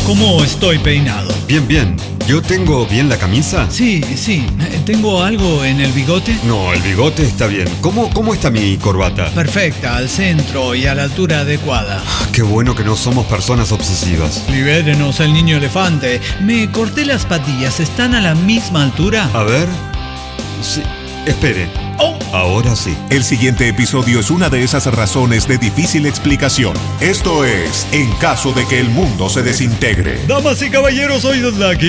¿Cómo estoy peinado? Bien, bien. ¿Yo tengo bien la camisa? Sí. ¿Tengo algo en el bigote? No, el bigote está bien. ¿Cómo está mi corbata? Perfecta, al centro y a la altura adecuada. Qué bueno que no somos personas obsesivas. Libérenos al niño elefante. Me corté las patillas, ¿están a la misma altura? A ver. Sí. Espere. ¡Oh! Ahora sí. El siguiente episodio es una de esas razones de difícil explicación. Esto es En caso de que el mundo se desintegre. Damas y caballeros, hoy es la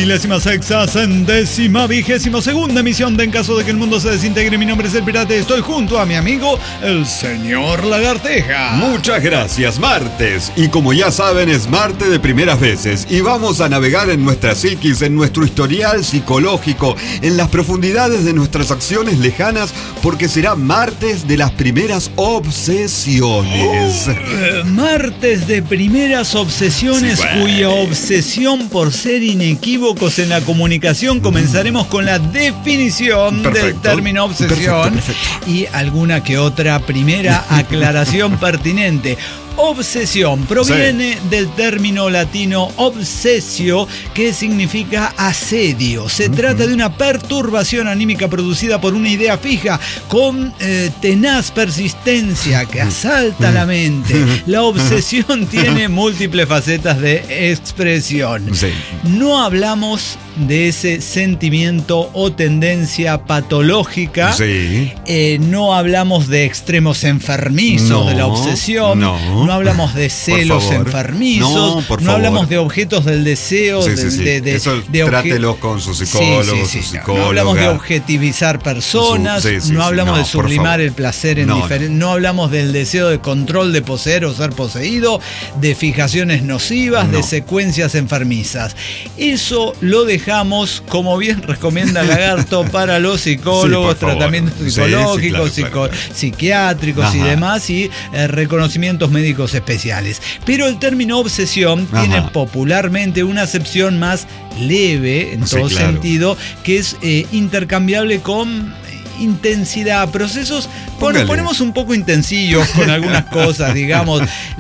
5.622ª emisión de En caso de que el mundo se desintegre. Mi nombre es El Pirata y estoy junto a mi amigo, el señor Lagarteja. Muchas gracias, martes. Y como ya saben, es martes de primeras veces. Y vamos a navegar en nuestra psiquis, en nuestro historial psicológico, en las profundidades de nuestras acciones lejanas, porque será martes de las primeras obsesiones. Martes de primeras obsesiones, Sí, bueno. cuya obsesión por ser inequívocos en la comunicación. Comenzaremos con la definición del Perfecto. término obsesión Perfecto. y alguna que otra primera aclaración pertinente. Obsesión proviene del término latino obsesio, que significa asedio. Se trata de una perturbación anímica producida por una idea fija con tenaz persistencia que asalta la mente. La obsesión tiene múltiples facetas de expresión. Sí. No hablamos de ese sentimiento o tendencia patológica. Sí. No hablamos de extremos enfermizos No, de la obsesión. no. No hablamos de celos favor. enfermizos. No, por no favor. hablamos de objetos del deseo. Sí. Eso trátelos con su psicólogo, su psicóloga. No hablamos de objetivizar personas. No hablamos de sublimar el placer en diferentes. No hablamos del deseo de control de poseer o ser poseído, de fijaciones nocivas, de secuencias enfermizas. Eso lo dejamos, como bien recomienda Lagarto, para los psicólogos, tratamientos psicológicos, claro. psiquiátricos y demás, y reconocimientos médicos especiales. Pero el término obsesión tiene popularmente una acepción más leve, en todo sentido, que es intercambiable con intensidad, procesos. Bueno, ponemos un poco intensillos con algunas cosas, digamos,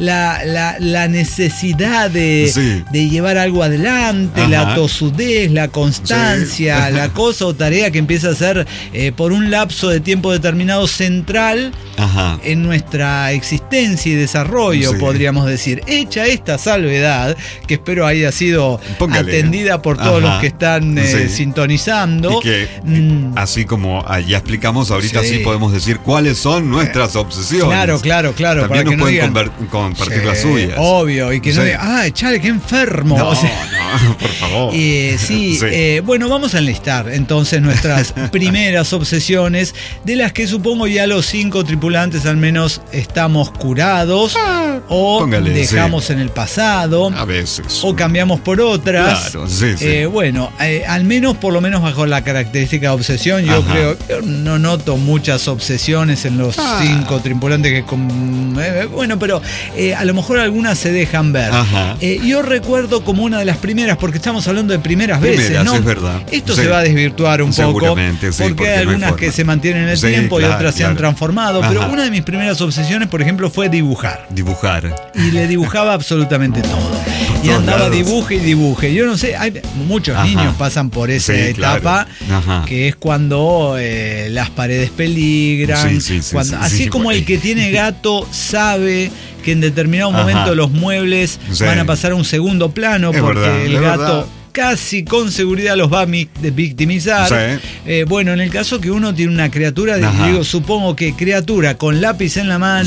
la necesidad de llevar algo adelante, la tosudez, la constancia, la cosa o tarea que empieza a ser por un lapso de tiempo determinado central en nuestra existencia y desarrollo, podríamos decir. Hecha esta salvedad, que espero haya sido atendida por todos los que están sintonizando. Y que, así como ya explicamos, ahorita sí podemos decir cuáles son nuestras obsesiones. Claro. También para nos que no pueden digan, compartir las suyas. Obvio, y que no digan, chale, qué enfermo. No, por favor. Bueno, vamos a enlistar entonces nuestras primeras obsesiones, de las que supongo ya los 5 tripulantes al menos estamos curados, o dejamos en el pasado, a veces, o cambiamos por otras. Claro, Bueno, al menos, por lo menos bajo la característica de obsesión, yo creo que no noto muchas obsesiones en los 5 tripulantes que bueno, pero a lo mejor algunas se dejan ver. Yo recuerdo como una de las primeras, porque estamos hablando de primeras veces, ¿no? Es verdad. Esto se va a desvirtuar un poco, porque hay algunas que se mantienen en el tiempo y otras se han transformado, pero una de mis primeras obsesiones, por ejemplo, fue dibujar. Y le dibujaba absolutamente todo. Y andaba dibuje. Yo no sé, muchos niños pasan por esa etapa, que es cuando las paredes peligran, así como el que tiene gato sabe que en determinado momento los muebles van a pasar a un segundo plano, porque el gato casi con seguridad los va a victimizar. Bueno, en el caso que uno tiene una criatura, digo, supongo que criatura con lápiz en la mano,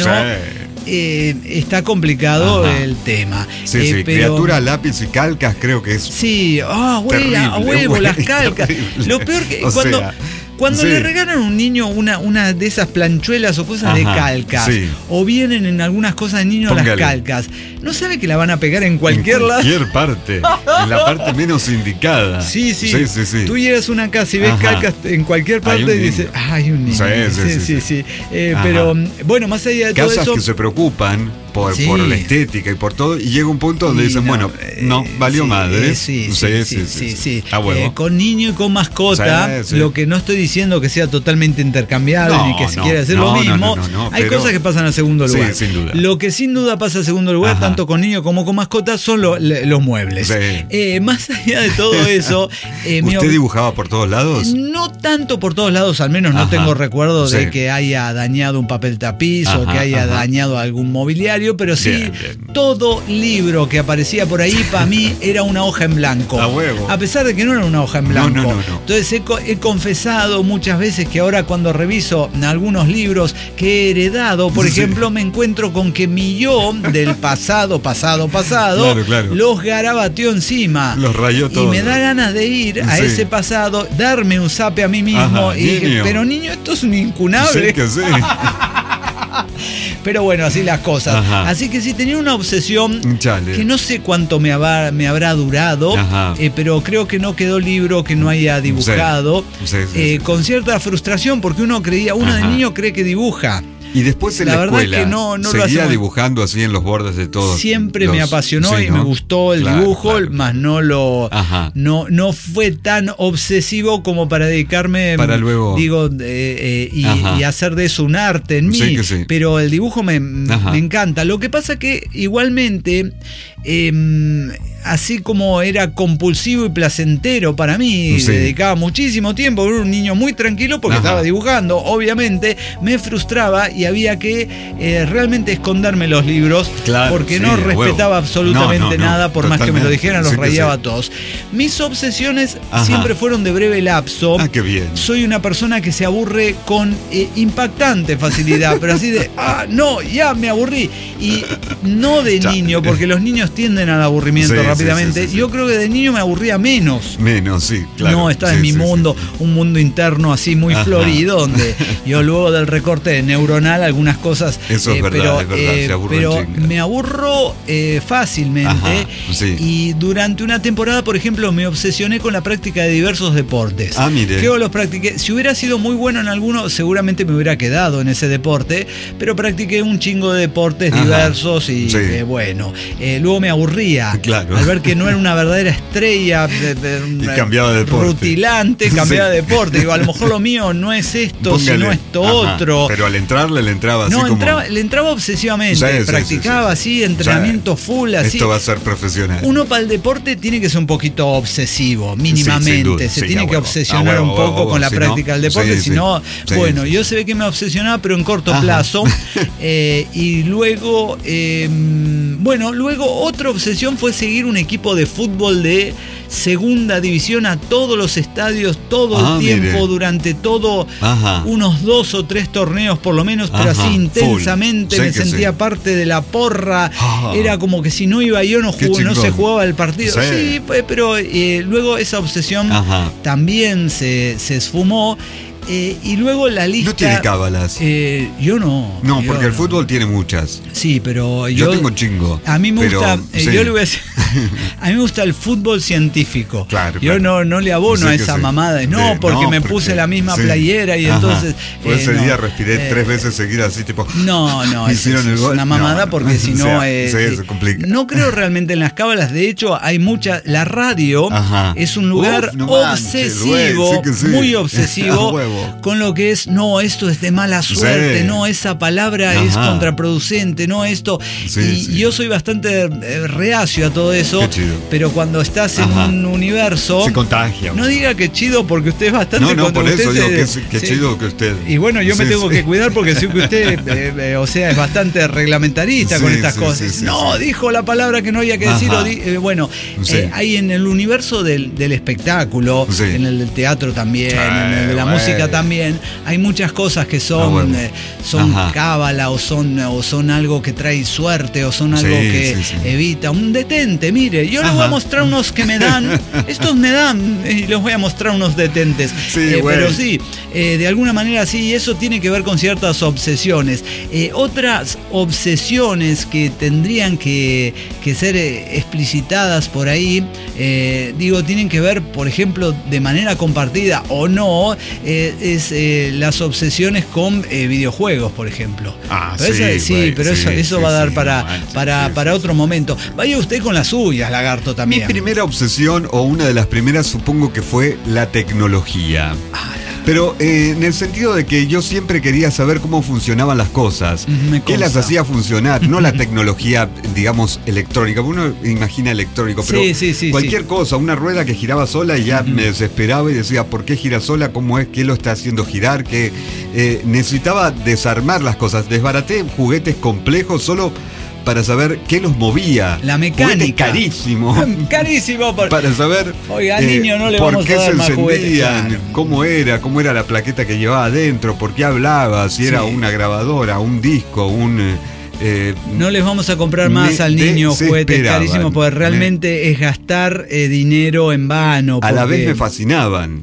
está complicado el tema. Pero, criatura, lápiz y calcas, creo que es. A huevo, las calcas. Lo peor que cuando le regalan a un niño una de esas planchuelas o cosas de calcas, o vienen en algunas cosas de niño las calcas, no sabe que la van a pegar en cualquier lado. En cualquier parte, en la parte menos indicada. Sí. Tú llegas a una casa y ves calcas en cualquier parte y dices, hay un niño. Sí. Pero bueno, más allá de todo eso, casas que se preocupan por la estética y por todo, y llega un punto donde dicen, valió madre. Con niño y con mascota, lo que no estoy diciendo que sea totalmente intercambiable ni que se quiera hacer lo mismo. Hay cosas que pasan al segundo lugar. Sí, sin duda. Lo que sin duda pasa al segundo lugar, tanto con niños como con mascotas, son los muebles. Sí. Más allá de todo eso... ¿Usted dibujaba por todos lados? No tanto por todos lados, al menos no tengo recuerdo de que haya dañado un papel tapiz o que haya dañado algún mobiliario, pero sí, bien. Todo libro que aparecía por ahí para mí era una hoja en blanco. A huevo. A pesar de que no era una hoja en blanco. No. Entonces he confesado muchas veces que ahora cuando reviso algunos libros que he heredado, por ejemplo, me encuentro con que mi yo del pasado, claro. Los garabateó encima. Los rayó todo. Y me da ganas de ir a ese pasado, darme un zape a mí mismo y dije, pero niño, esto es un incunable. Sí que sí. Pero bueno, así las cosas. Así que sí, tenía una obsesión que no sé cuánto me habrá durado, pero creo que no quedó libro que no haya dibujado. Sí. Con cierta frustración, porque uno de niño cree que dibuja. Y después en la escuela, verdad es que no seguía dibujando así en los bordes de todo. Siempre me apasionó y me gustó el dibujo, más no fue tan obsesivo como para dedicarme, para luego, y hacer de eso un arte en mí. Sí. Pero el dibujo me encanta. Lo que pasa que igualmente, así como era compulsivo y placentero para mí, le dedicaba muchísimo tiempo, era un niño muy tranquilo porque estaba dibujando, obviamente, me frustraba y había que realmente esconderme los libros, porque no respetaba absolutamente nada, por más que me lo dijeran, los rayaba a todos. Mis obsesiones siempre fueron de breve lapso. Qué bien. Soy una persona que se aburre con impactante facilidad, pero así de, ya me aburrí. Y no de niño, porque los niños tienden al aburrimiento rápidamente. Yo creo que de niño me aburría menos. Sí, claro. No, estaba en mi mundo, un mundo interno así muy florido, donde yo luego del recorte neuronal algunas cosas. Eso es verdad, se aburre. Pero me aburro fácilmente. Y durante una temporada, por ejemplo, me obsesioné con la práctica de diversos deportes. Mire. Que los practiqué. Si hubiera sido muy bueno en alguno, seguramente me hubiera quedado en ese deporte, pero practiqué un chingo de deportes diversos y luego me aburría. Al ver que no era una verdadera estrella y cambiaba de deporte. Rutilante, cambiaba de deporte. Digo, a lo mejor lo mío no es esto, sino esto otro. Pero al entrarle le entraba así le entraba obsesivamente. Practicaba así, entrenamiento full, así. Esto va a ser profesional. Uno para el deporte tiene que ser un poquito obsesivo, mínimamente. Se tiene que obsesionar un poco con la práctica del deporte, si no, yo se ve que me obsesionaba, pero en corto plazo. Y luego, luego otra obsesión fue seguir un equipo de fútbol de segunda división a todos los estadios, todo el tiempo, durante unos 2 o 3 torneos por lo menos, pero así intensamente, me sentía parte de la porra, era como que si no iba yo no se jugaba el partido. Sí, pero luego esa obsesión también se esfumó. Y luego la lista... ¿No tiene cábalas? Yo no. No, porque el fútbol tiene muchas. Sí, pero yo tengo un chingo. A mí me gusta... Yo le voy a decir... A mí me gusta el fútbol científico. Yo no le abono a esa mamada. Porque me puse la misma playera y entonces... Por ese día respiré 3 veces seguidas así, tipo... No, hicieron el gol. Es una mamada porque si no... se complica. No creo realmente en las cábalas. De hecho, hay muchas... La radio es un lugar obsesivo, muy obsesivo. Con lo que es, esto es de mala suerte, esa palabra es contraproducente, esto. Y yo soy bastante reacio a todo eso, pero cuando estás en un universo... Se contagia. No diga que chido porque usted es bastante... No, por eso digo que chido que usted... Y bueno, yo me tengo que cuidar porque sé que usted, es bastante reglamentarista con estas cosas. Dijo la palabra que no había que decir. Hay en el universo del espectáculo, en el del teatro también, en el de la música también, hay muchas cosas que son cábala o son algo que trae suerte o son algo que evita. Un detente, mire, yo les voy a mostrar unos que me dan, estos me dan y les voy a mostrar unos detentes. Pero de alguna manera sí, eso tiene que ver con ciertas obsesiones. Otras obsesiones que tendrían que ser explicitadas por ahí, tienen que ver, por ejemplo, de manera compartida o no, es las obsesiones con videojuegos, por ejemplo. Pero eso va a dar para otro momento. Vaya usted con las suyas, lagarto, también. Mi primera obsesión, o una de las primeras, supongo que fue la tecnología. Pero en el sentido de que yo siempre quería saber cómo funcionaban las cosas. ¿Qué las hacía funcionar? No la tecnología, digamos, electrónica. Uno imagina electrónico, pero cualquier cosa, una rueda que giraba sola y ya me desesperaba y decía, ¿por qué gira sola? ¿Cómo es? ¿Qué lo está haciendo girar? Que necesitaba desarmar las cosas. Desbaraté juguetes complejos solo para saber qué los movía. La mecánica. Carísimo. Carísimo. Para saber oiga, al niño no le vamos a dar más juguetes. Claro. Cómo era la plaqueta que llevaba adentro, por qué hablaba, si era una grabadora, un disco, no les vamos a comprar más al niño juguetes carísimos porque realmente es gastar dinero en vano. A la vez me fascinaban.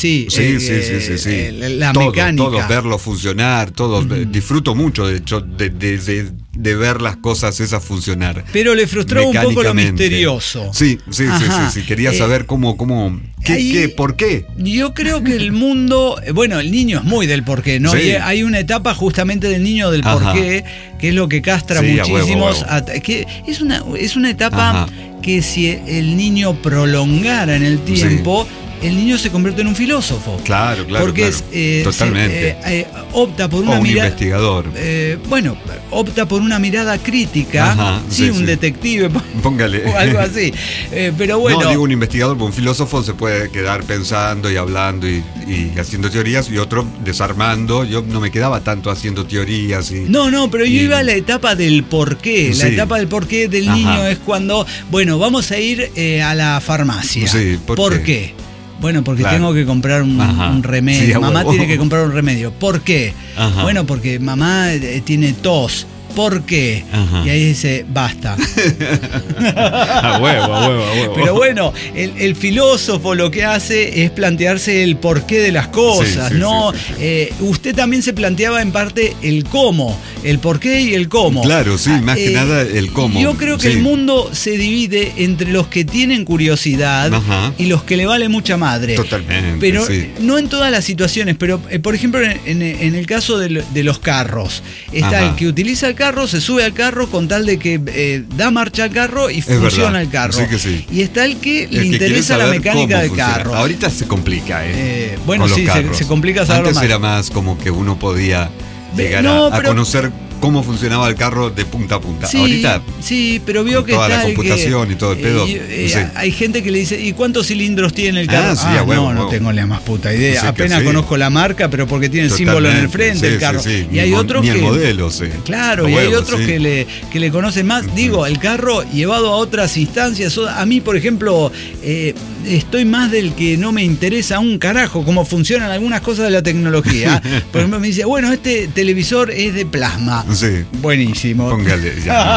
La mecánica. Todos verlo funcionar, disfruto mucho de hecho de ver las cosas esas funcionar. Pero le frustró un poco lo misterioso. Sí. Quería saber cómo ¿por qué? Yo creo que el mundo, bueno, el niño es muy del porqué, ¿no? Sí. Hay una etapa justamente del niño del porqué, que es lo que castra muchísimos. Que es una etapa que si el niño prolongara en el tiempo, el niño se convierte en un filósofo. Claro. Porque totalmente. Opta por una mirada. Investigador. Opta por una mirada crítica. Un detective. Póngale. O algo así. Pero bueno. No, digo un investigador, porque un filósofo se puede quedar pensando y hablando y haciendo teorías, y otro desarmando. Yo no me quedaba tanto haciendo teorías. Pero yo iba a la etapa del porqué. La etapa del porqué del niño es cuando, vamos a ir a la farmacia. Sí, ¿Por qué? Bueno, porque tengo que comprar un remedio. Sí, mamá tiene que comprar un remedio. ¿Por qué? Bueno, porque mamá tiene tos. ¿Por qué? Y ahí dice, basta. A huevo. Pero bueno, el filósofo lo que hace es plantearse el porqué de las cosas, ¿no? Sí. Usted también se planteaba en parte el cómo, el porqué y el cómo. Claro, sí, más que nada el cómo. Yo creo que el mundo se divide entre los que tienen curiosidad y los que le vale mucha madre. Totalmente. Pero no en todas las situaciones, pero por ejemplo en el caso de los carros, está el que utiliza el carro, se sube al carro con tal de que da marcha al carro y funciona el carro. Sí que sí. Y está el que le interesa la mecánica del carro. Ahorita se complica, se complica saberlo más. Antes era más como que uno podía llegar a conocer cómo funcionaba el carro de punta a punta. Ahorita pero vio que toda la computación y todo el pedo. Hay gente que le dice, ¿y cuántos cilindros tiene el carro? No tengo la más puta idea. Apenas conozco la marca, pero porque tiene el símbolo en el frente del carro. Y hay otros que el modelo, claro, y hay otros que le conocen más. Digo, el carro llevado a otras instancias. A mí, por ejemplo, estoy más del que no me interesa un carajo cómo funcionan algunas cosas de la tecnología. Por ejemplo, me dice, este televisor es de plasma. Sí. Buenísimo. Póngale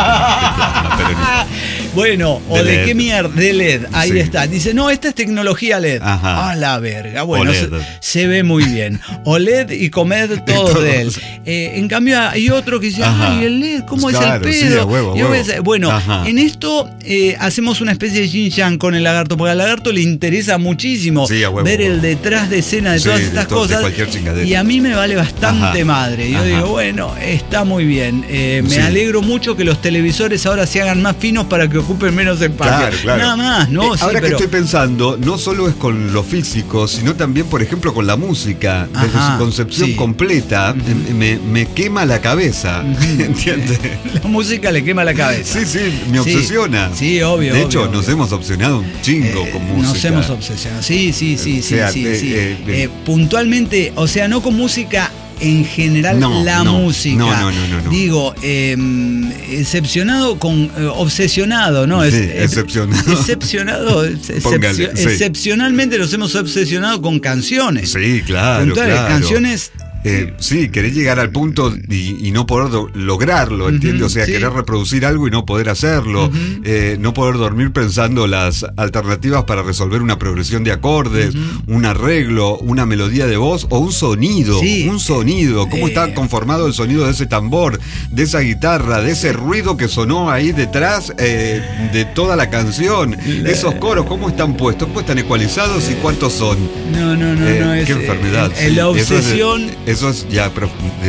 Bueno, o de qué mierda, de LED, ahí está. Dice, esta es tecnología LED. A la verga. Bueno, se ve muy bien. OLED y Comed, todo de él. En cambio, hay otro que dice, el LED, ¿cómo es el pedo? En esto hacemos una especie de yin-yang con el lagarto, porque al lagarto le interesa muchísimo ver el detrás de escena de todas estas cosas. Y a mí me vale bastante madre. Yo digo, está muy bien. Me alegro mucho que los televisores ahora se hagan más finos para que ocupen menos espacio. Claro. Nada más, ¿no? Ahora que estoy pensando, no solo es con lo físico, sino también, por ejemplo, con la música. Desde su concepción completa, me quema la cabeza. ¿Entiendes? La música le quema la cabeza. Sí, me obsesiona. Sí, obvio. De hecho, nos hemos obsesionado un chingo con música. Nos hemos obsesionado. Sí. Puntualmente, no con música en general, música. No. Digo, obsesionado, ¿no? Excepcionado. Excepcionalmente nos hemos obsesionado con canciones. Sí, claro. Canciones. Querés llegar al punto y no poder lograrlo, ¿entiendes? O sea, querer reproducir algo y no poder hacerlo, no poder dormir pensando las alternativas para resolver una progresión de acordes, un arreglo, una melodía de voz o un sonido. ¿Cómo está conformado el sonido de ese tambor, de esa guitarra, de ese ruido que sonó ahí detrás de toda la canción? Esos coros, ¿cómo están puestos? ¿Cómo están ecualizados y cuántos son? No. Qué enfermedad. La obsesión. Eso es ya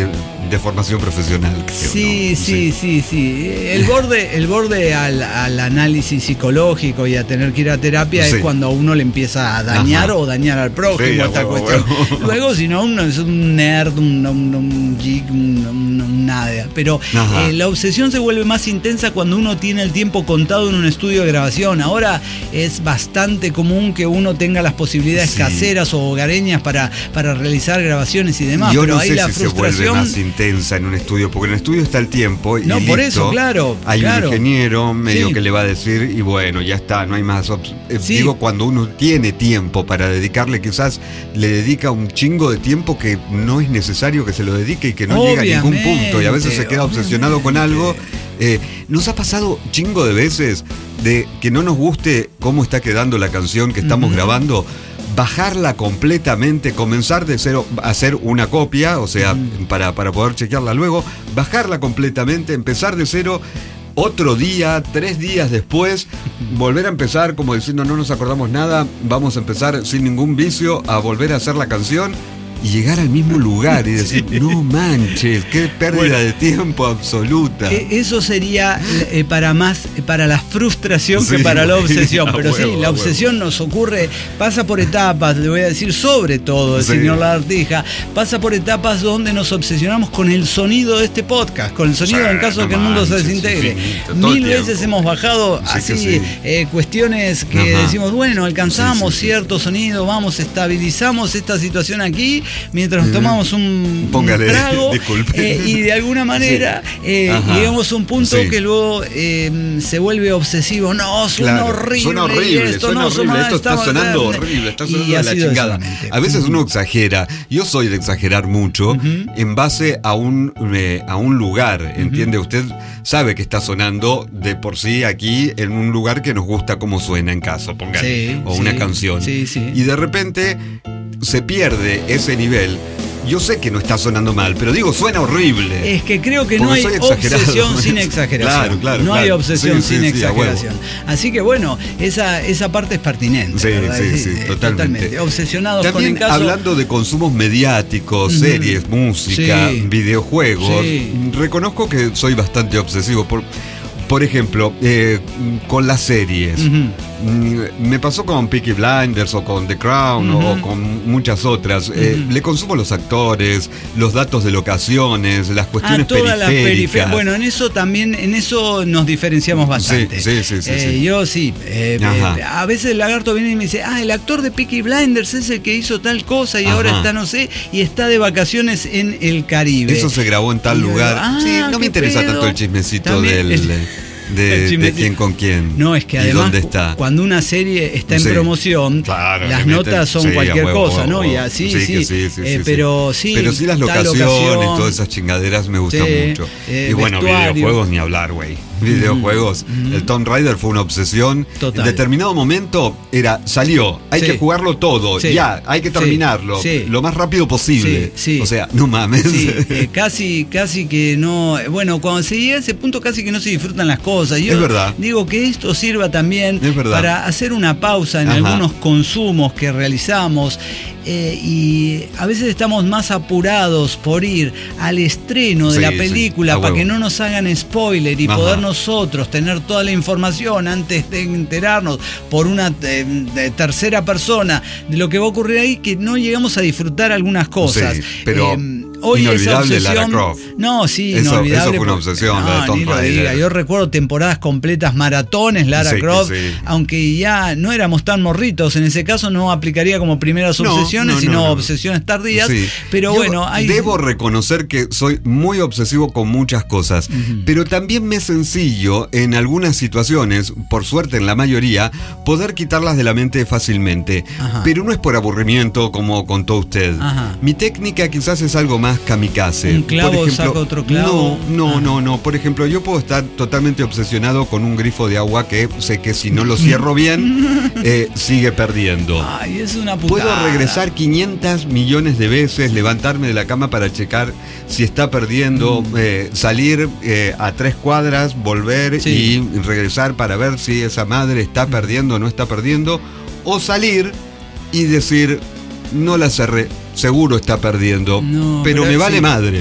de formación profesional, creo, sí, ¿no? Sí. El borde al análisis psicológico y a tener que ir a terapia es cuando a uno le empieza a dañar o dañar al prójimo, esta cuestión. Luego, si no, uno es un nerd, un geek, un nada. Pero la obsesión se vuelve más intensa cuando uno tiene el tiempo contado en un estudio de grabación. Ahora es bastante común que uno tenga las posibilidades caseras o hogareñas para realizar grabaciones y demás. Yo pero no ahí sé la si frustración se vuelve más intensa en un estudio, porque en el estudio está el tiempo y listo. Por eso, claro. Hay un ingeniero medio que le va a decir y bueno, ya está, no hay más. Digo, cuando uno tiene tiempo para dedicarle, quizás le dedica un chingo de tiempo que no es necesario que se lo dedique y que no llega a ningún punto y a veces se queda obsesionado con algo. ¿Nos ha pasado chingo de veces de que no nos guste cómo está quedando la canción que estamos grabando? Bajarla completamente, comenzar de cero, hacer una copia, o sea, para poder chequearla luego, bajarla completamente, empezar de cero, otro día, 3 días después, volver a empezar como diciendo no nos acordamos nada, vamos a empezar sin ningún vicio a volver a hacer la canción y llegar al mismo lugar y decir, no manches, qué pérdida de tiempo absoluta. Eso sería para la frustración que para la obsesión. Pero la obsesión nos ocurre, pasa por etapas, le voy a decir sobre todo el señor Lagartija, pasa por etapas donde nos obsesionamos con el sonido de este podcast, con el sonido en caso de que el mundo se desintegre. Mil veces hemos bajado cuestiones que decimos, bueno, alcanzamos cierto sonido, vamos, estabilizamos esta situación aquí, mientras nos tomamos un trago y de alguna manera llegamos a un punto que luego se vuelve obsesivo. No, suena horrible. Esto está sonando horrible, está sonando de la chingada. A veces uno exagera. Yo soy de exagerar mucho en base a un lugar, ¿entiende? Usted sabe que está sonando de por sí aquí en un lugar que nos gusta cómo suena en caso, póngale, o una canción. Y de repente se pierde ese nivel. Yo sé que no está sonando mal, pero digo, suena horrible. Es que creo que no hay obsesión sin exageración. No hay obsesión sin exageración. Así que bueno, esa parte es pertinente. Sí, totalmente. Obsesionados también con el caso. Hablando de consumos mediáticos, series, música, videojuegos, reconozco que soy bastante obsesivo. Por ejemplo, con las series. Me pasó con Peaky Blinders o con The Crown o con muchas otras. Le consumo los actores, los datos de locaciones, las cuestiones periféricas. Bueno, en eso nos diferenciamos bastante. Sí. Yo sí. A veces el lagarto viene y me dice, el actor de Peaky Blinders es el que hizo tal cosa y ahora está, no sé, y está de vacaciones en el Caribe. Eso se grabó en tal lugar. No me interesa tanto el chismecito también, de quién con quién. No, es que además dónde está. Cuando una serie está en promoción, las notas son cualquier cosa, ¿no? Y así, pero sí las locaciones, todas esas chingaderas me gustan mucho. Y bueno, videojuegos ni hablar, güey. Videojuegos. El Tomb Raider fue una obsesión. Total. En determinado momento salió, hay que jugarlo todo, ya, hay que terminarlo lo más rápido posible. O sea, no mames. Casi que no. Bueno, cuando se llega a ese punto casi que no se disfrutan las cosas. Yo es verdad. Digo que esto sirva también para hacer una pausa en algunos consumos que realizamos. Y a veces estamos más apurados por ir al estreno de la película para que no nos hagan spoiler y poder nosotros tener toda la información antes de enterarnos por una tercera persona de lo que va a ocurrir ahí, que no llegamos a disfrutar algunas cosas. Pero hoy inolvidable esa obsesión, Lara Croft. No, inolvidable. Eso fue una obsesión, la de Tomb Raider. Yo recuerdo temporadas completas, maratones, Lara Croft, aunque ya no éramos tan morritos, en ese caso no aplicaría como primeras obsesiones, sino obsesiones tardías. Pero bueno, debo reconocer que soy muy obsesivo con muchas cosas, pero también me es sencillo en algunas situaciones, por suerte en la mayoría, poder quitarlas de la mente fácilmente. Pero no es por aburrimiento, como contó usted. Mi técnica quizás es algo más kamikaze. Un clavo, por ejemplo, saca otro clavo. No. Por ejemplo, yo puedo estar totalmente obsesionado con un grifo de agua que sé que si no lo cierro bien, sigue perdiendo. Ay, es una putada. Puedo regresar 500 millones de veces, levantarme de la cama para checar si está perdiendo, salir a 3 cuadras, volver y regresar para ver si esa madre está perdiendo o no está perdiendo, o salir y decir, no la cerré, seguro está perdiendo, pero me vale madres.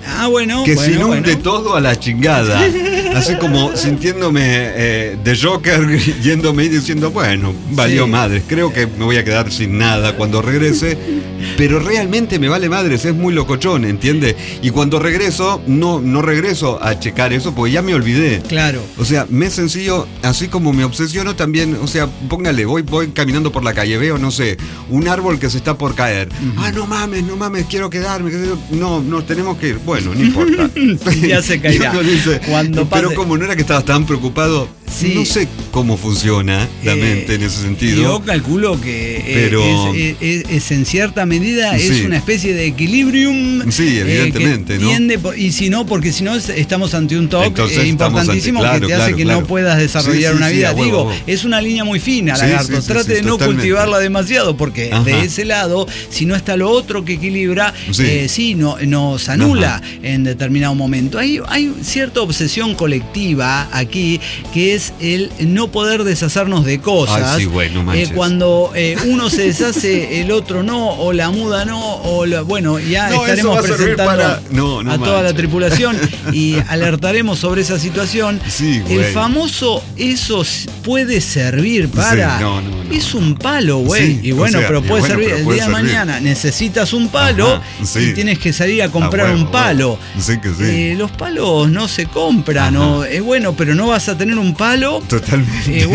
que se inunde todo a la chingada. Así como sintiéndome de Joker, yéndome y diciendo, bueno, valió madres, creo que me voy a quedar sin nada cuando regrese, pero realmente me vale madres, es muy locochón, ¿entiendes? Y cuando regreso, no regreso a checar eso porque ya me olvidé. Claro. O sea, me es sencillo, así como me obsesiono también, o sea, póngale, voy caminando por la calle, veo, no sé, un árbol que se está por caer. No mames, quiero quedarme. No, tenemos que ir. Bueno, no importa. Ya se caerá. Dice, pero como no era que estabas tan preocupado, no sé cómo funciona la mente en ese sentido. Yo calculo que es en cierta medida es una especie de equilibrium. Sí, evidentemente, ¿no? Y si no, porque si no estamos ante un TOC importantísimo que te hace que no puedas desarrollar una vida. Digo, es una línea muy fina, Lagarto. Trate de no cultivarla demasiado, porque de ese lado, si no está lo otro que equilibra, nos anula en determinado momento. Hay cierta obsesión colectiva aquí, que es el no poder deshacernos de cosas. Cuando uno se deshace, el otro no, o la muda no, ya estaremos presentando a toda la tripulación y alertaremos sobre esa situación. El famoso eso puede servir para... Es un palo, güey. Y pero puede servir. El día de mañana necesitas un palo y tienes que salir a comprar un palo. Los palos no se compran, pero no vas a tener un palo. Totalmente.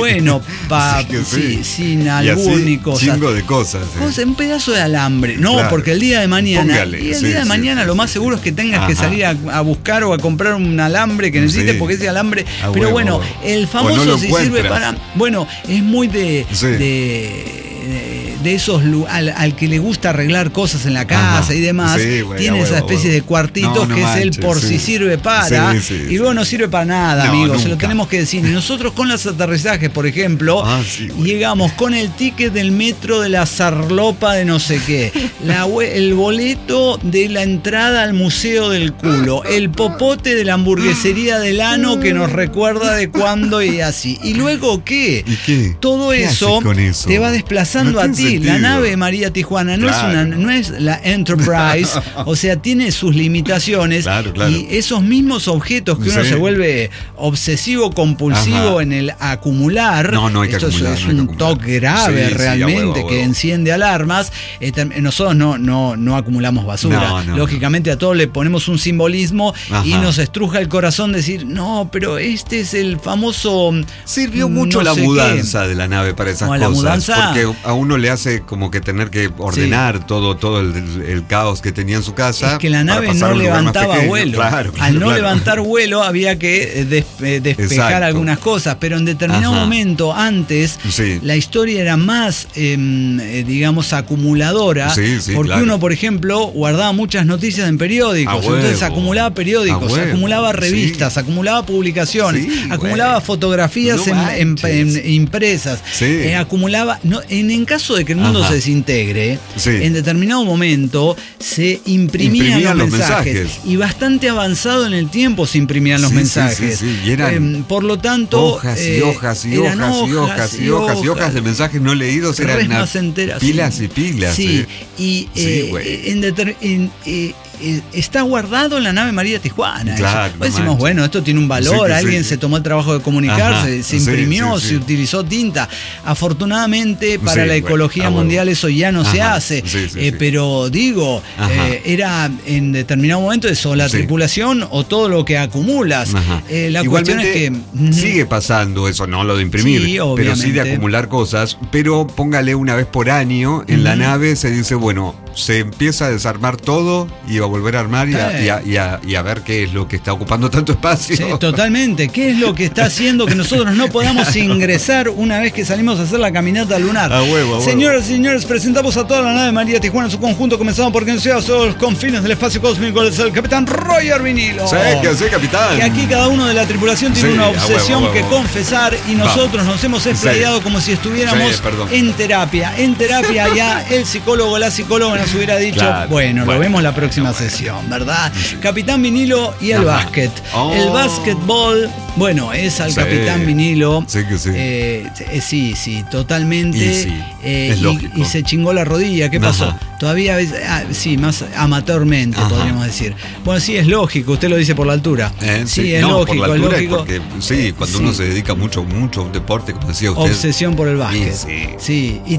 Sin albur ni cosas. Chingo de cosas. Un pedazo de alambre. Porque el día de mañana. Lo más seguro es que tengas que salir a buscar o a comprar un alambre que necesites, porque ese alambre. El famoso si sirve para. Es muy de esos al que le gusta arreglar cosas en la casa y demás, tiene esa especie de cuartitos que es el por si sirve para, y luego no sirve para nada, amigos, se lo tenemos que decir. Y nosotros con los aterrizajes, por ejemplo, llegamos con el ticket del metro de la zarlopa de no sé qué, el boleto de la entrada al museo del culo, el popote de la hamburguesería del ano que nos recuerda de cuándo y así. ¿Y luego qué? Todo eso te va desplazando a ti. La nave María Tijuana no es la Enterprise, o sea, tiene sus limitaciones. Y esos mismos objetos que uno se vuelve obsesivo compulsivo en el acumular, esto es un toque grave realmente que enciende alarmas. Nosotros no acumulamos basura. Lógicamente a todos le ponemos un simbolismo y nos estruja el corazón decir, no, pero este es el famoso... Sirvió mucho la mudanza de la nave para esas cosas, porque a uno le hace como que tener que ordenar todo el caos que tenía en su casa. Es que la nave no levantaba vuelo. Al no levantar vuelo había que despejar algunas cosas, pero en determinado momento antes la historia era más acumuladora, porque uno, por ejemplo, guardaba muchas noticias en periódicos, entonces acumulaba periódicos, acumulaba revistas, acumulaba publicaciones, acumulaba fotografías impresas, acumulaba, en caso de que el mundo se desintegre, en determinado momento se imprimían los mensajes. Y bastante avanzado en el tiempo se imprimían los mensajes. Y eran por lo tanto, hojas y hojas de mensajes no leídos, eran pilas y pilas. Está guardado en la nave María Tijuana. Decimos, esto tiene un valor, alguien se tomó el trabajo de comunicarse, se imprimió, se utilizó tinta. Afortunadamente para la ecología mundial eso ya no se hace, pero digo, era en determinado momento eso, la tripulación o todo lo que acumulas. La cuestión es que sigue pasando eso, no lo de imprimir, pero sí de acumular cosas, pero póngale una vez por año en la nave se dice, se empieza a desarmar todo y va a volver a armar y a ver qué es lo que está ocupando tanto espacio. Totalmente, qué es lo que está haciendo que nosotros no podamos ingresar una vez que salimos a hacer la caminata lunar. Señoras y señores, presentamos a toda la nave María Tijuana en su conjunto, comenzamos porque en los confines del espacio cósmico es el capitán Roger Vinilo. Sí, capitán. Y aquí cada uno de la tripulación tiene una obsesión que confesar y nosotros nos hemos explayado como si estuviéramos en terapia. En terapia ya el psicólogo o la psicóloga nos hubiera dicho, lo vemos la próxima una sesión, ¿verdad? Sí. Capitán Vinilo y el básquet. El básquetbol, bueno, es al Capitán Vinilo. Sí, que sí. Sí, totalmente. Es lógico. Y se chingó la rodilla. ¿Qué pasó? Todavía, sí, más amateurmente, podríamos decir. Bueno, sí, es lógico. Usted lo dice por la altura. Sí, es lógico. Por la altura es lógico. Porque, cuando uno se dedica mucho a un deporte, como decía usted. Obsesión por el básquet. Sí. Y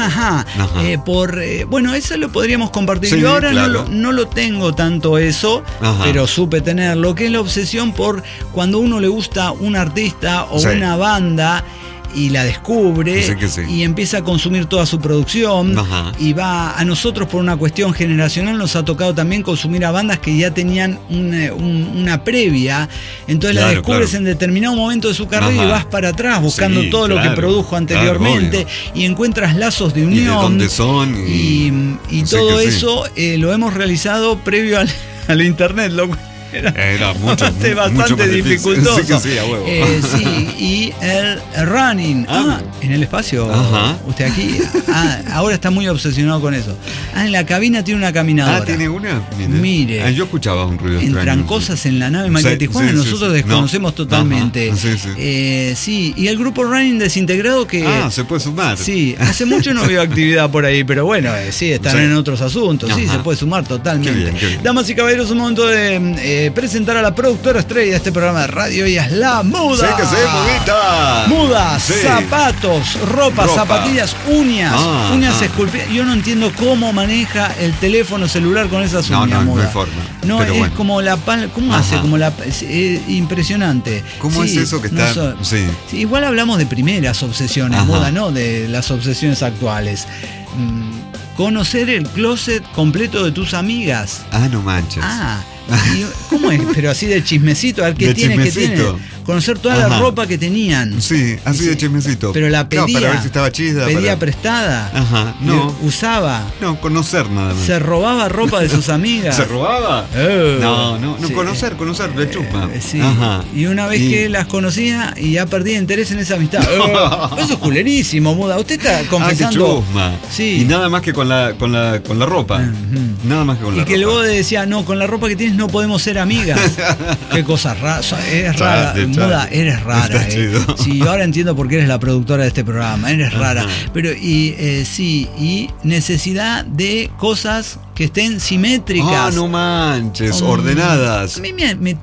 bueno, eso lo podríamos compartir. Yo ahora no lo tengo tanto eso, pero supe tenerlo, que es la obsesión por cuando uno le gusta un artista o una banda y la descubre y empieza a consumir toda su producción y va a nosotros por una cuestión generacional nos ha tocado también consumir a bandas que ya tenían una previa, entonces la descubres en determinado momento de su carrera y vas para atrás buscando todo lo que produjo anteriormente y encuentras lazos de unión. ¿Y de dónde son? Y todo eso lo hemos realizado previo al internet, era bastante dificultoso. Sí, a huevo. Y el running. En el espacio. Usted aquí. Ahora está muy obsesionado con eso. En la cabina tiene una caminadora. ¿Tiene una? Mire. Yo escuchaba un ruido extraño. Entran cosas en la nave María Tijuana. Nosotros desconocemos totalmente. Y el grupo Running desintegrado que. Se puede sumar. Sí, hace mucho no veo actividad por ahí, pero bueno, están en otros asuntos. Sí, se puede sumar totalmente. Qué bien. Damas y caballeros, un momento de presentar a la productora estrella de este programa de radio. Ella es la Muda. Sí, que sí, Mudita. Mudas, zapatos, ropa, zapatillas, uñas esculpidas. Yo no entiendo cómo maneja el teléfono celular con esas uñas, Muda. No hay forma. No, es bueno. Como la ¿cómo hace? Como impresionante. ¿Cómo es eso que está? Sí, igual hablamos de primeras obsesiones, Muda, no de las obsesiones actuales. Conocer el closet completo de tus amigas. No manches. ¿Cómo es? Pero así de chismecito, a ver qué tiene. Conocer toda la ropa que tenían. Sí, así de chismecito. Pero la pedía. Para ver si estaba chida. Pedía prestada. No. Usaba. No, conocer nada más. Se robaba ropa de sus amigas. ¿Se robaba? No, conocer, de chupa. Sí. Y una vez que las conocía y ya perdía interés en esa amistad. Eso es culerísimo, Muda. Usted está confesando. Qué chusma. Sí. Y nada más que con la ropa. Nada más que con la ropa. Y que luego decía, no, con la ropa que tienes no podemos ser amigas. Qué cosa rara. Es rara. Muda, eres rara. Sí, ahora entiendo por qué eres la productora de este programa. Eres rara. Pero, y necesidad de cosas que estén simétricas. No manches, ordenadas. A mí me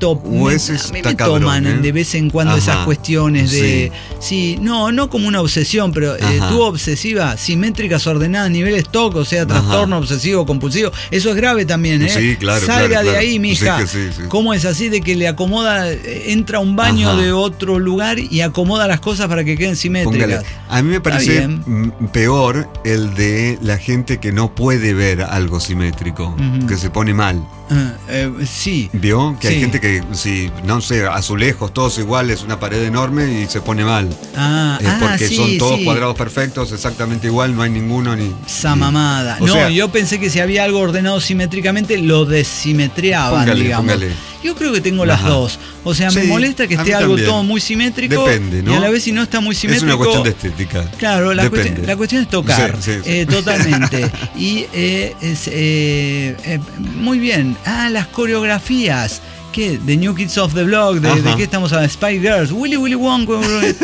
toman de vez en cuando esas cuestiones de. Sí, no como una obsesión, pero tú obsesiva, simétricas, ordenadas, niveles TOC, o sea, trastorno obsesivo compulsivo. Eso es grave también, Sí, claro. Salga de ahí, mija. Sí. ¿Cómo es así de que le acomoda, entra a un baño de otro lugar y acomoda las cosas para que queden simétricas? A mí me parece peor el de la gente que no puede ver algo simétrico, que se pone mal. Sí. ¿Vio? Que hay gente que, no sé, azulejos, todos iguales, una pared enorme y se pone mal. Porque son todos cuadrados perfectos, exactamente igual, no hay ninguno ni. Esa mamada. Yo pensé que si había algo ordenado simétricamente, lo desimetriaban, digamos. Yo creo que tengo las dos. O sea, me molesta que esté algo todo muy simétrico. Depende, ¿no? Y a la vez, si no está muy simétrico. Es una cuestión de estética. Claro, la cuestión es tocar. Sí. Totalmente. Y muy bien. Las coreografías. ¿Qué? The New Kids of the Block. ¿De qué estamos hablando? Spy Girls. Willy Wonka.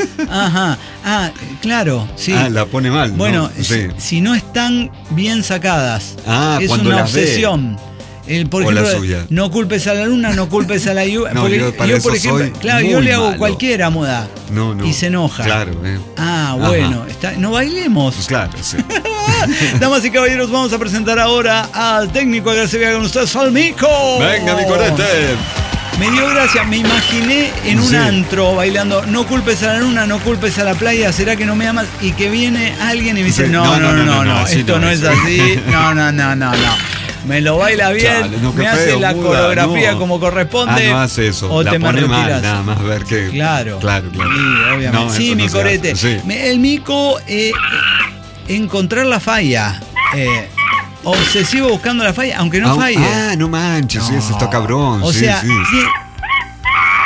Claro. Sí. La pone mal. Bueno, ¿no? Si no están bien sacadas. Es una obsesión. Por ejemplo, la suya. No culpes a la luna, no culpes a la lluvia. Yo, por ejemplo, yo le hago malo. Cualquiera, Muda. No. Y se enoja. Claro. Bueno. No bailemos. Claro, sí. Damas y caballeros, vamos a presentar ahora al técnico que se vea con ustedes, al Mico. Venga, mi corete. Me dio gracia, me imaginé en un antro bailando no culpes a la luna, no culpes a la playa, ¿será que no me amas? Y que viene alguien y me dice, no, esto no es así, no. Me lo baila bien, me hace la coreografía como corresponde. No hace eso, o la te pone mal, tiras. Nada más ver que. Claro. Sí, obviamente. Sí, mi corete. El Mico, encontrar la falla. Obsesivo buscando la falla, aunque no falle. No manches, eso está cabrón. O sea,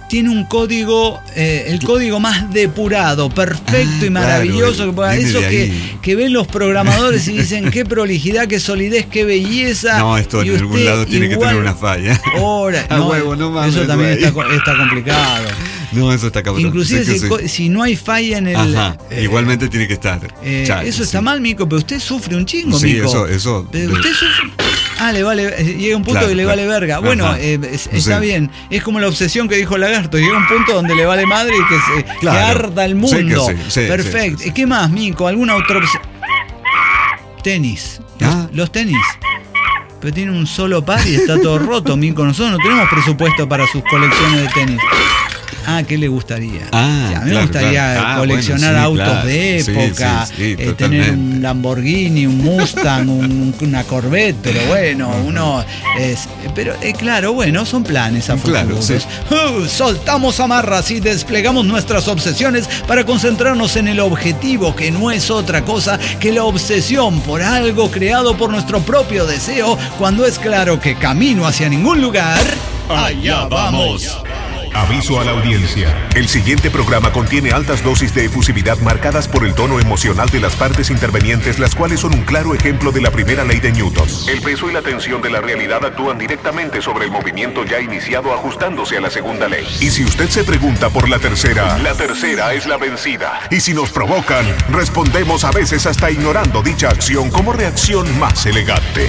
tiene un código, el código más depurado, perfecto y maravilloso. Claro, eso que ven los programadores y dicen qué prolijidad, qué solidez, qué belleza. No, esto en algún lado tiene que tener una falla. Ahora, no, eso también está complicado. No, eso está cabrón. Inclusive si no hay falla en el... igualmente tiene que estar. Eso está mal, Mico, pero usted sufre un chingo, Mico. Eso. Pero usted sufre... le vale, llega un punto que le vale verga. Bueno, está bien. Es como la obsesión que dijo Lagarto. Llega un punto donde le vale madre y que arda el mundo. Perfecto. Sí. ¿Qué más, Mico? ¿Alguna otra obsesión? Tenis. Los tenis. Pero tiene un solo par y está todo roto, Mico. Nosotros no tenemos presupuesto para sus colecciones de tenis. ¿Qué le gustaría? A mí me gustaría coleccionar autos de época, tener un Lamborghini, un Mustang, una Corvette, pero bueno, claro, bueno, son planes a futuro. Soltamos amarras y desplegamos nuestras obsesiones para concentrarnos en el objetivo, que no es otra cosa que la obsesión por algo creado por nuestro propio deseo, cuando es claro que camino hacia ningún lugar, allá vamos. Aviso a la audiencia. El siguiente programa contiene altas dosis de efusividad marcadas por el tono emocional de las partes intervenientes, las cuales son un claro ejemplo de la primera ley de Newton. El peso y la tensión de la realidad actúan directamente sobre el movimiento ya iniciado, ajustándose a la segunda ley. Y si usted se pregunta por la tercera es la vencida. Y si nos provocan, respondemos a veces hasta ignorando dicha acción como reacción más elegante.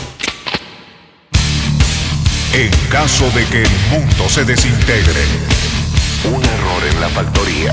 En caso de que el mundo se desintegre, un error en la factoría.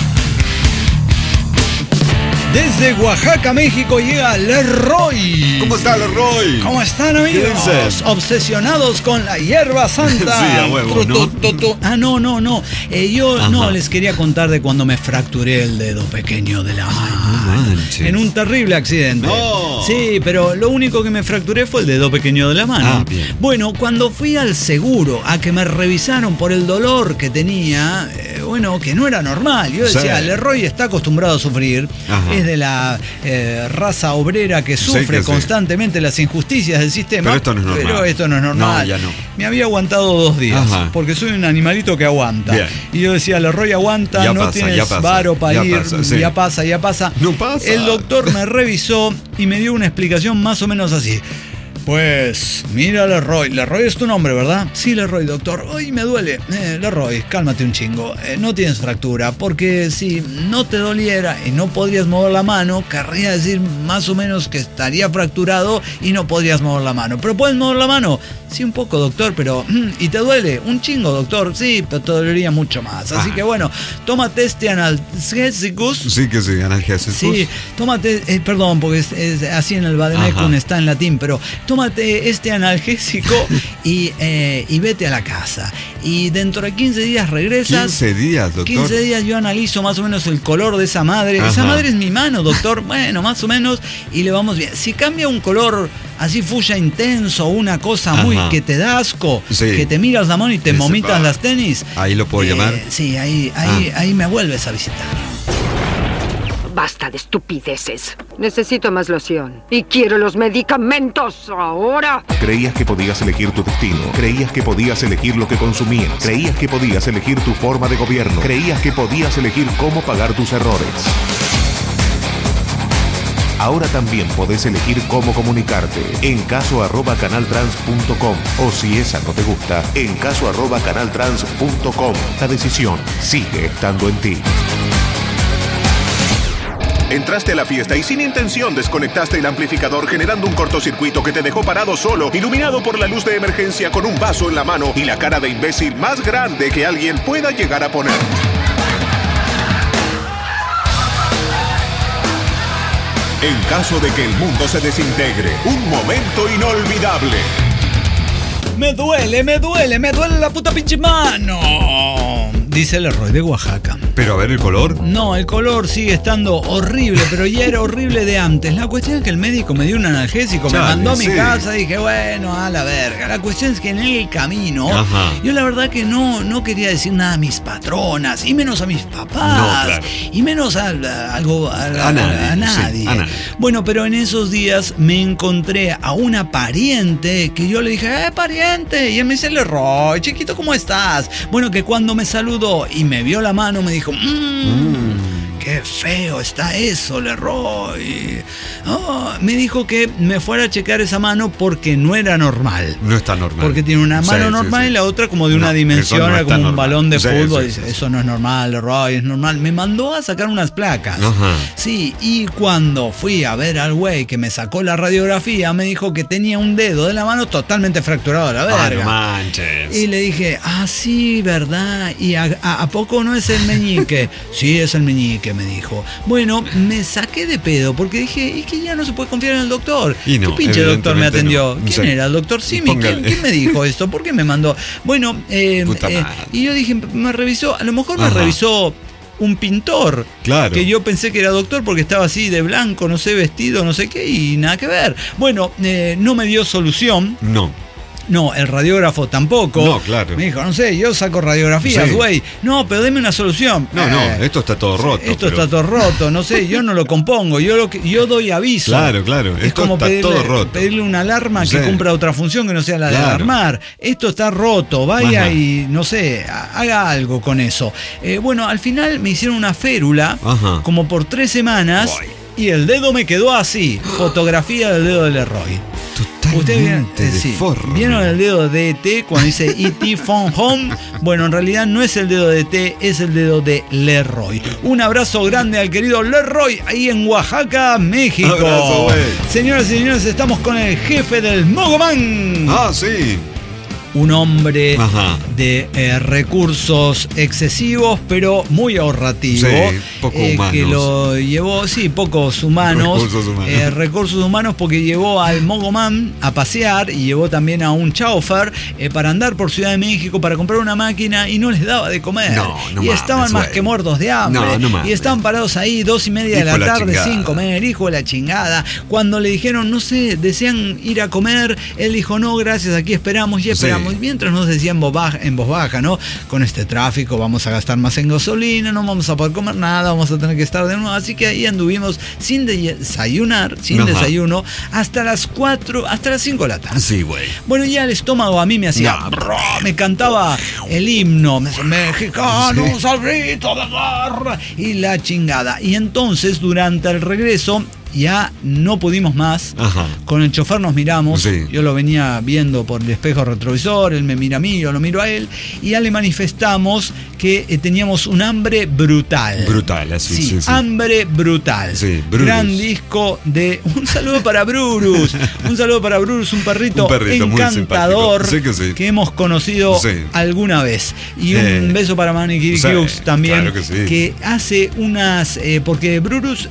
Desde Oaxaca, México, llega Leroy. ¿Cómo está, Leroy? ¿Cómo están, amigos? Obsesionados con la hierba santa. Sí, a huevo, ¿no? No. Yo les quería contar de cuando me fracturé el dedo pequeño de la mano. En un terrible accidente. No. Sí, pero lo único que me fracturé fue el dedo pequeño de la mano. Bien. Bueno, cuando fui al seguro a que me revisaron por el dolor que tenía, que no era normal. Yo decía, Leroy está acostumbrado a sufrir. Es de la raza obrera que sufre constantemente las injusticias del sistema. Pero esto no es normal. No, ya no. Me había aguantado 2 días, porque soy un animalito que aguanta. Bien. Y yo decía, Leroy aguanta, tienes varo para ir, ya pasa. No pasa. El doctor me revisó y me dio una explicación más o menos así. Pues, mira, Leroy. Leroy es tu nombre, ¿verdad? Sí, Leroy, doctor. Ay, me duele. Leroy, cálmate un chingo. No tienes fractura, porque si no te doliera y no podrías mover la mano, querría decir más o menos que estaría fracturado y no podrías mover la mano. ¿Pero puedes mover la mano? Sí, un poco, doctor, pero... ¿Y te duele? Un chingo, doctor. Sí, pero te dolería mucho más. Así que bueno, tómate este analgésicos. Sí, analgésicos. Sí, tómate... perdón, porque es así en el Vademecum está en latín, pero... Tómate este analgésico y vete a la casa. Y dentro de 15 días regresas. 15 días, doctor. 15 días yo analizo más o menos el color de esa madre. Esa madre es mi mano, doctor. Bueno, más o menos. Y le vamos bien. Si cambia un color así fucsia intenso, una cosa muy que te da asco, que te miras la mano y te vomitas las tenis. Ahí lo puedo llamar. Sí, ahí me vuelves a visitar. Basta de estupideces. Necesito más loción. Y quiero los medicamentos ahora. Creías que podías elegir tu destino. Creías que podías elegir lo que consumías. Creías que podías elegir tu forma de gobierno. Creías que podías elegir cómo pagar tus errores. Ahora también podés elegir cómo comunicarte. En caso@canaltrans.com. O si esa no te gusta, en caso@canaltrans.com. La decisión sigue estando en ti. Entraste a la fiesta y sin intención desconectaste el amplificador, generando un cortocircuito que te dejó parado solo, iluminado por la luz de emergencia, con un vaso en la mano y la cara de imbécil más grande que alguien pueda llegar a poner. En caso de que el mundo se desintegre, un momento inolvidable. Me duele la puta pinche mano. Dice Leroy de Oaxaca. Pero a ver, ¿el color? No, el color sigue estando horrible, pero ya era horrible de antes. La cuestión es que el médico me dio un analgésico, me mandó a mi casa y dije, bueno, a la verga. La cuestión es que en el camino, yo la verdad que no quería decir nada a mis patronas, y menos a mis papás, y menos a nadie. Bueno, pero en esos días me encontré a una pariente que yo le dije, pariente, y él me dice, Leroy, chiquito, ¿cómo estás? Bueno, que cuando me saludó y me vio la mano, me dijo, qué feo está eso, Leroy. Me dijo que me fuera a checar esa mano porque no era normal. No está normal. Porque tiene una mano normal y la otra como de una dimensión, no como normal. Un balón de fútbol. Dice, eso no es normal, Leroy, es normal. Me mandó a sacar unas placas. Sí, y cuando fui a ver al güey que me sacó la radiografía, me dijo que tenía un dedo de la mano totalmente fracturado a la verga. No manches. Y le dije, sí, ¿verdad? ¿Y a poco no es el meñique? Sí, es el meñique, me dijo. Bueno, me saqué de pedo porque dije, es que ya no se puede confiar en el doctor. Y no, ¿qué pinche doctor me atendió? No. ¿Quién era? ¿El doctor Simi? ¿Quién me dijo esto? ¿Por qué me mandó? Bueno, y yo dije, me revisó, a lo mejor me revisó un pintor, que yo pensé que era doctor porque estaba así de blanco, no sé, vestido, no sé qué, y nada que ver. Bueno, no me dio solución. No, el radiógrafo tampoco. No, claro. Me dijo, no sé, yo saco radiografías, güey. No, pero deme una solución. No, esto está todo roto. Está todo roto, no sé, yo no lo compongo, yo doy aviso. Claro, es esto como está todo roto. Pedirle una alarma que cumpla otra función que no sea la de alarmar. Esto está roto, vaya y, no sé, haga algo con eso. Bueno, al final me hicieron una férula, como por 3 semanas, y el dedo me quedó así. Fotografía del dedo de Leroy. Ustedes vieron el dedo de E.T. cuando dice E.T. Phone Home. Bueno, en realidad no es el dedo de E.T., es el dedo de Leroy. Un abrazo grande al querido Leroy ahí en Oaxaca, México. Abrazo, señoras y señores, estamos con el jefe del Mogoman. Sí. Un hombre de recursos excesivos, pero muy ahorrativo. Sí, poco humanos. Que lo llevó, pocos humanos. Recursos humanos porque llevó al Mogoman a pasear y llevó también a un chauffeur para andar por Ciudad de México para comprar una máquina y no les daba de comer. Y estaban más que muertos de hambre. Y estaban parados ahí 2:30 de la tarde sin comer, hijo de la chingada. Cuando le dijeron, no sé, desean ir a comer, él dijo, no, gracias, aquí esperamos y esperamos. Mientras nos decía en voz baja, ¿no? Con este tráfico vamos a gastar más en gasolina, no vamos a poder comer nada, vamos a tener que estar de nuevo. Así que ahí anduvimos sin desayuno, hasta las 5 de la tarde. Sí, güey. Bueno, ya el estómago a mí me hacía, me cantaba el himno, mexicano, salvito de guerra, y la chingada. Y entonces, durante el regreso, ya no pudimos más. Con el chofer nos miramos. Yo lo venía viendo por el espejo retrovisor, él me mira a mí, yo lo miro a él, y ya le manifestamos que teníamos un hambre brutal. Así. Hambre brutal. Gran disco de... Un saludo para Brurus. Un perrito encantador que hemos conocido alguna vez. Y un beso para Manny Kirkiux también. Claro que hace unas... porque Brurus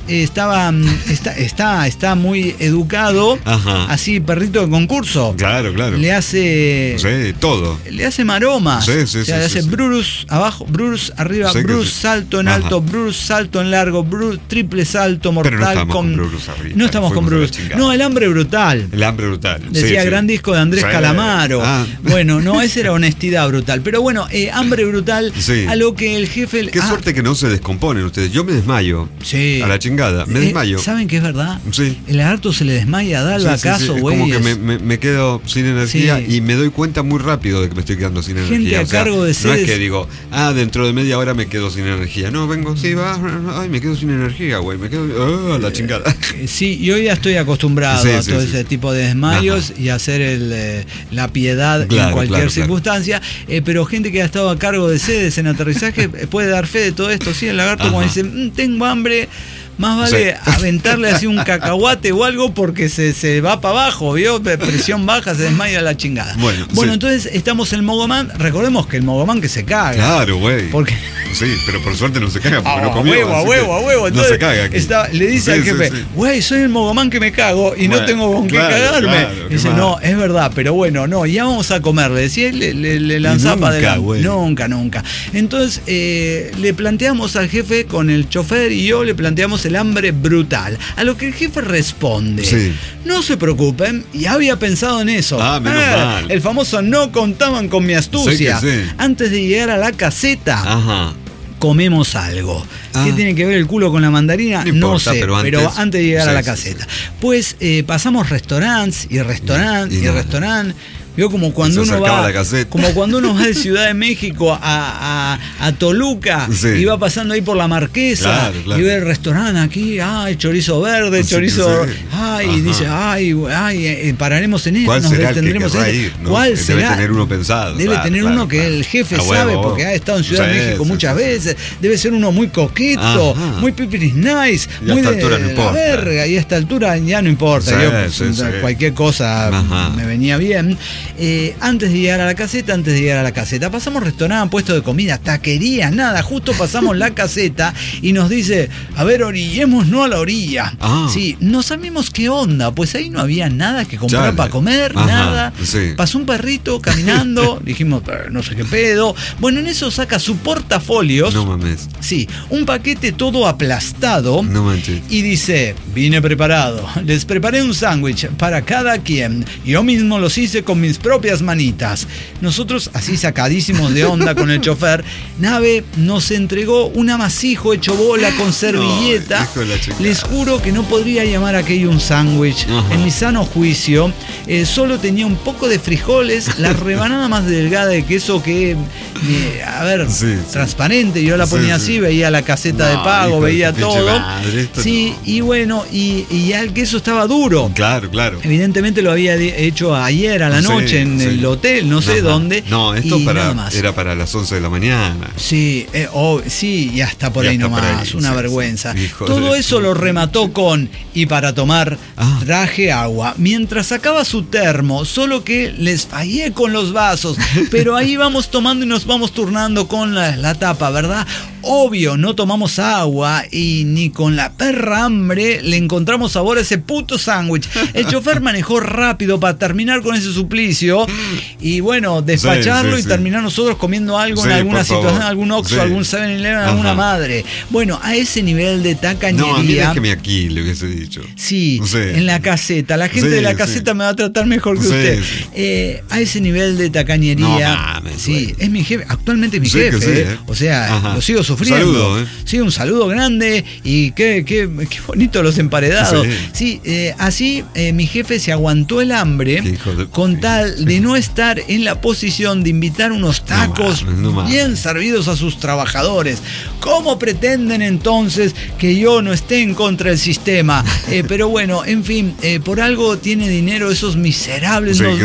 está muy educado. Así, perrito de concurso. Claro. Le hace... todo. Le hace maroma. Le hace Brurus abajo, Brurus arriba, Brurus salto en alto, Brurus salto en largo, Brurus triple salto mortal. Pero no estamos con Brurus arriba. No estamos con Brurus. No, el hambre brutal. Decía gran disco de Andrés Calamaro. Bueno, no, esa era honestidad brutal. Pero bueno, hambre brutal, a lo que el jefe... Qué suerte que no se descomponen ustedes. Yo me desmayo. A la chingada. Me desmayo. ¿Saben qué es verdad? El lagarto se le desmaya a Dalva acaso, güey. Como que me quedo sin energía y me doy cuenta muy rápido de que me estoy quedando sin energía. Gente a cargo de sedes. No es que digo, dentro de media hora me quedo sin energía. No, vengo, me quedo sin energía, güey. Me quedo la chingada. Sí, yo ya estoy acostumbrado a todo ese tipo de desmayos y a hacer la piedad en cualquier circunstancia. Pero gente que ha estado a cargo de sedes en aterrizaje puede dar fe de todo esto. Sí, el lagarto cuando dice, tengo hambre, más vale aventarle así un cacahuate o algo porque se va para abajo, ¿vio? Presión baja, se desmaya la chingada. Bueno, entonces estamos en el Mogoman. Recordemos que el Mogoman que se caga. Claro, güey. Porque... Sí, pero por suerte no se caga porque no comió. A huevo. Entonces, no se caga aquí. Le dice al jefe, güey, soy el Mogoman que me cago y no tengo con qué cagarme. Claro, dice, no, es verdad, pero bueno, no, ya vamos a comer. Le decía, le lanzaba para adelante. Nunca. Entonces le planteamos al jefe con el chofer y yo le planteamos el hambre brutal. A lo que el jefe responde, no se preocupen, ya había pensado en eso. Menos mal. El famoso no contaban con mi astucia. Antes de llegar a la caseta, comemos algo. ¿Qué tiene que ver el culo con la mandarina? No importa, sé, pero antes de llegar a la caseta. Pues pasamos restaurantes y restaurante. Vio como cuando uno va de Ciudad de México a Toluca y va pasando ahí por la Marquesa y ve el restaurante aquí, chorizo verde, chorizo, y dice, pararemos en esto, nos detendremos en esto. ¿Cuál será? Debe tener uno pensado. Debe tener uno que el jefe sabe porque ha estado en Ciudad de México muchas veces. Debe ser uno muy coqueto, muy pipiris nice, muy de la verga, y a esta altura ya no importa. Cualquier cosa me venía bien. Antes de llegar a la caseta, pasamos restaurante, puesto de comida, taquería, nada, justo pasamos la caseta y nos dice, a ver, orillemos no a la orilla. Sí, no sabemos qué onda, pues ahí no había nada que comprar para comer, nada. Pasó un perrito caminando, dijimos, no sé qué pedo. Bueno, en eso saca su portafolios. No mames. Sí, un paquete todo aplastado. No manches. Y dice, vine preparado, les preparé un sándwich para cada quien. Yo mismo los hice con mis propias manitas. Nosotros, así sacadísimos de onda con el chofer, Nave nos entregó un amasijo hecho bola con servilleta. Les juro que no podría llamar aquello un sándwich. En mi sano juicio, solo tenía un poco de frijoles, la rebanada más delgada de queso que, transparente. Yo la ponía así, veía la caseta de pago, veía todo. Y bueno, y ya el queso estaba duro. Claro. Evidentemente lo había hecho ayer a la noche en el hotel, no sé dónde. No, esto era para las 11 de la mañana. Sí, y hasta por ahí nomás, una vergüenza. Todo eso lo remató con, y para tomar, traje agua. Mientras sacaba su termo, solo que les fallé con los vasos, pero ahí vamos tomando y nos vamos turnando con la tapa, ¿verdad? Obvio, no tomamos agua y ni con la perra hambre le encontramos sabor a ese puto sándwich. El chofer manejó rápido para terminar con ese suplicio y bueno, despacharlo y terminar nosotros comiendo algo en alguna situación, algún Oxxo, algún 7-Eleven, alguna madre. Bueno, a ese nivel de tacañería. No, a mí déjeme aquí, le hubiese dicho. Sí, en la caseta. La gente de la caseta me va a tratar mejor que usted. A ese nivel de tacañería. No mames, es mi jefe, actualmente es mi jefe. O sea, lo sigo sufriendo. Saludo, Sí, un saludo grande y qué bonito los emparedados. Sí, así mi jefe se aguantó el hambre con tal de no estar en la posición de invitar unos tacos bien servidos a sus trabajadores. ¿Cómo pretenden entonces que yo no esté en contra del sistema? Pero bueno, en fin, por algo tiene dinero esos miserables. Nos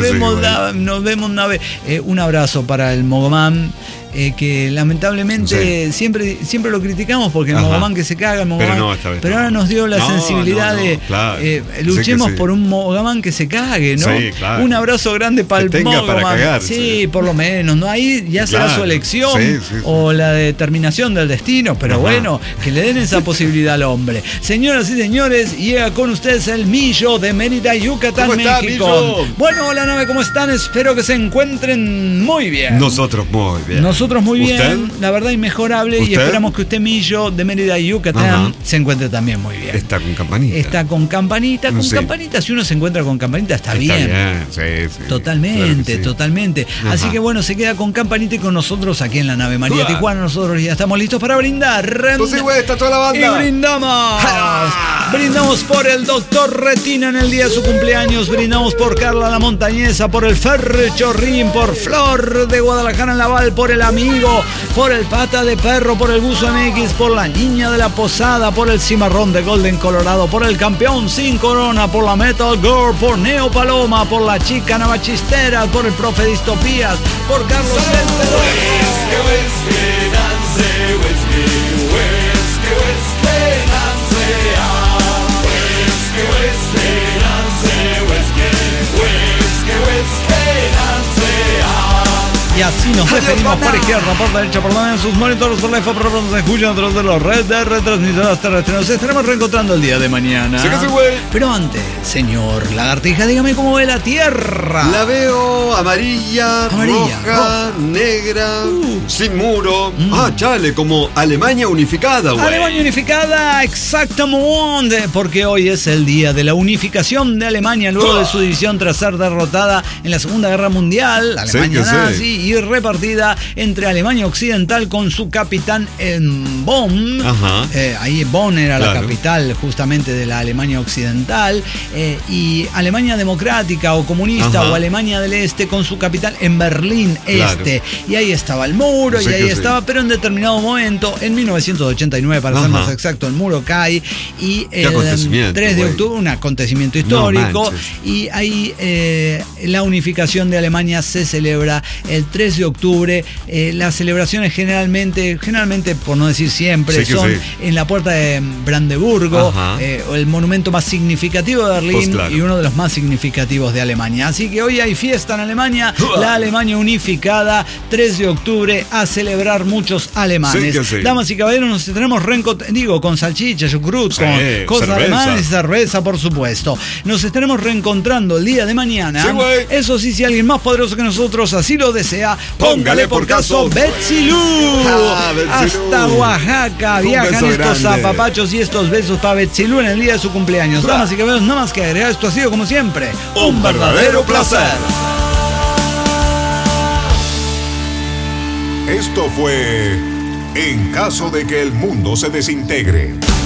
vemos, Nave. Un abrazo para el Mogoman. Que lamentablemente siempre lo criticamos porque el Mogoman que se caga, el Mogoman, pero ahora nos dio la sensibilidad de luchemos por un Mogoman que se cague, ¿no? Sí, claro. Un abrazo grande para el Mogoman. Sí, por lo menos, ¿no? Ahí ya será su elección o la determinación del destino, pero bueno, que le den esa posibilidad al hombre. Señoras y señores, llega con ustedes el Millo de Mérida, Yucatán, México. Millo? Bueno, hola Nave, ¿cómo están? Espero que se encuentren muy bien. Nosotros muy bien. Nosotros muy bien, la verdad inmejorable. ¿Usted? Y esperamos que usted, Millo, de Mérida y Yucatán, se encuentre también muy bien. Está con campanita. Está con campanita. Con campanita, si uno se encuentra con campanita, está bien. Sí. Totalmente, claro totalmente. Así que bueno, se queda con campanita y con nosotros aquí en la Nave María Tijuana. Nosotros ya estamos listos para brindar. Pues sí, güey, está toda la banda. Y brindamos. Brindamos por el Doctor Retina en el día de su cumpleaños. Brindamos por Carla la Montañesa, por el Ferchorrín, por Flor de Guadalajara en Laval, por el Amigo, por el Pata de Perro, por el Buzo MX, por la Niña de la Posada, por el Cimarrón de Golden Colorado, por el Campeón sin Corona, por la Metal Girl, por Neo Paloma, por la Chica Navachistera, por el Profe Distopías, por Carlos y nos despedimos por izquierda, por derecha, por donde en sus monitores, por la F, por donde se escuchan a través de los redes de retransmisoras terrestres. Nos estaremos reencontrando el día de mañana. Sí que sí, güey. Pero antes, señor Lagartija, dígame cómo ve la Tierra. La veo amarilla, roja, negra, sin muro. Chale, como Alemania unificada, güey. Alemania unificada, exactamente, porque hoy es el día de la unificación de Alemania luego de su división tras ser derrotada en la Segunda Guerra Mundial, la Alemania nazi, y repartida entre Alemania Occidental con su capitán en Bonn. Ahí Bonn era la capital justamente de la Alemania Occidental, y Alemania Democrática o Comunista o Alemania del Este con su capital en Berlín Este. Y ahí estaba el muro, pero en determinado momento, en 1989 para ser más exacto, el muro cae y el 3 de octubre, un acontecimiento histórico, y ahí la unificación de Alemania se celebra el 3 de octubre. Las celebraciones generalmente, por no decir siempre, son en la puerta de Brandeburgo, el monumento más significativo de Berlín y uno de los más significativos de Alemania. Así que hoy hay fiesta en Alemania, la Alemania unificada, 3 de octubre, a celebrar muchos alemanes. Damas y caballeros, nos tenemos con salchicha, chucrut, con cosas alemanas y cerveza, por supuesto. Nos estaremos reencontrando el día de mañana. Eso sí, si alguien más poderoso que nosotros así lo desea, póngale por caso Betsilú. Hasta Oaxaca viajan estos zapapachos y estos besos para Betsilú en el día de su cumpleaños. Damas y caballeros, nada más que agregar, esto ha sido como siempre un verdadero placer. Esto fue En caso de que el mundo se desintegre.